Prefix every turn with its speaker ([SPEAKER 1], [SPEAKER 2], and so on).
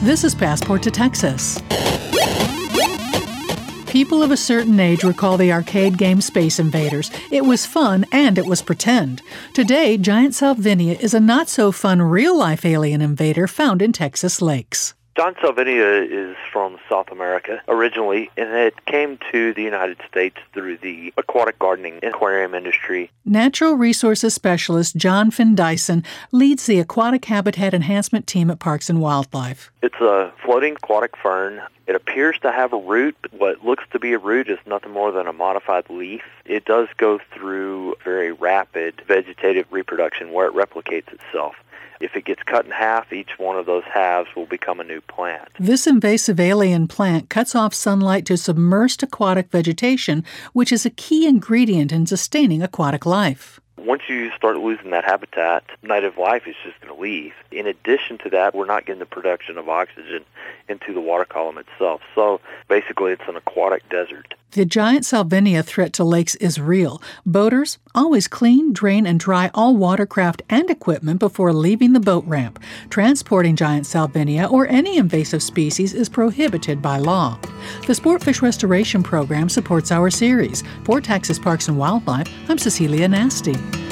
[SPEAKER 1] This is Passport to Texas. People of a certain age recall the arcade game Space Invaders. It was fun and it was pretend. Today, Giant Salvinia is a not-so-fun real-life alien invader found in Texas lakes.
[SPEAKER 2] Giant Salvinia is from South America originally, and it came to the United States through the aquatic gardening and aquarium industry.
[SPEAKER 1] Natural Resources Specialist John Finn Dyson leads the Aquatic Habitat Enhancement Team at Parks and Wildlife.
[SPEAKER 2] It's a floating aquatic fern. It appears to have a root, but what looks to be a root is nothing more than a modified leaf. It does go through very rapid vegetative reproduction where it replicates itself. If it gets cut in half, each one of those halves will become a new plant.
[SPEAKER 1] This invasive alien plant cuts off sunlight to submersed aquatic vegetation, which is a key ingredient in sustaining aquatic life.
[SPEAKER 2] Once you start losing that habitat, native life is just going to leave. In addition to that, we're not getting the production of oxygen into the water column itself. So basically, it's an aquatic desert.
[SPEAKER 1] The giant Salvinia threat to lakes is real. Boaters always clean, drain, and dry all watercraft and equipment before leaving the boat ramp. Transporting giant Salvinia or any invasive species is prohibited by law. The Sportfish Restoration Program supports our series. For Texas Parks and Wildlife, I'm Cecilia Nasty.